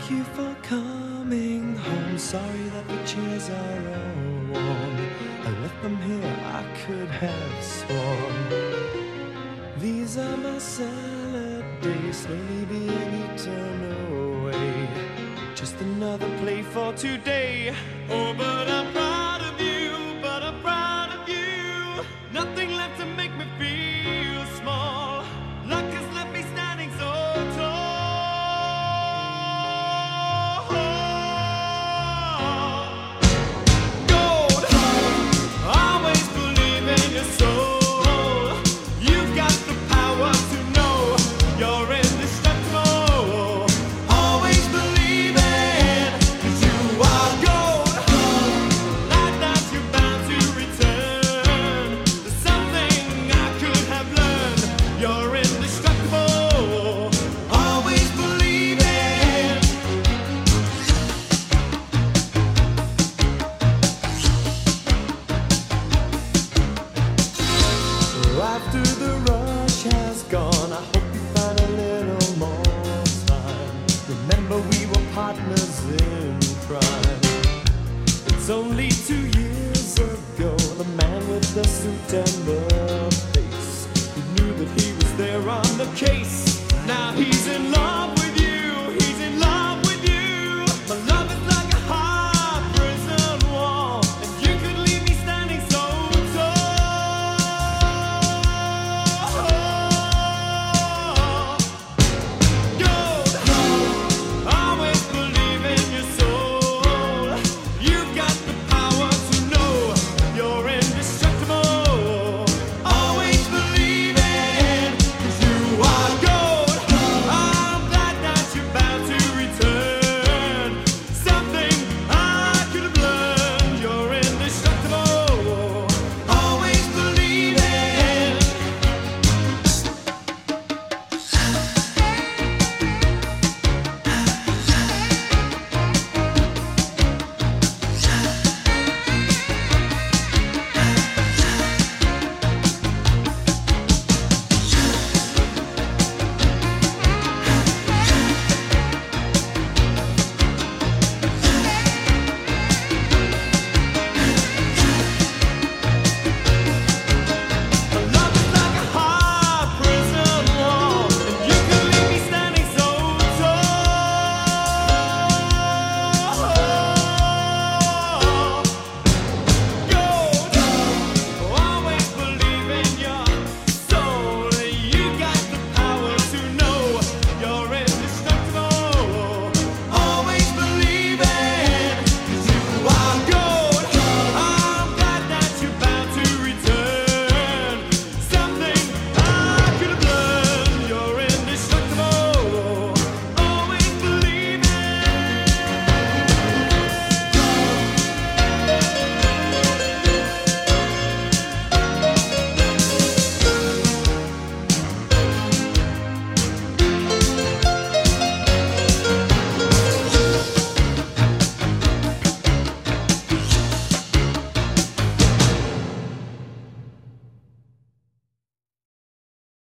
Thank you for coming home. Sorry that the chairs are all warm. I left them here, I could have sworn. These are my salad days, slowly being eaten away. Just another play for today. Oh, but I'm proud of you, but I'm proud of you. Nothing left to make me feel small. Luck has left me standing so tall. Gold, always believe in your soul. You've got the power to know you're indestructible. Always believe it, 'cause you are gold. Like that you're bound to return. There's something I could have learned. You're indestructible. Always believe it. After the rush has gone, I hope you find a little more time. Remember we were partners in crime. It's only 2 years ago, the man with the suit and the face, he knew that he was there on the case.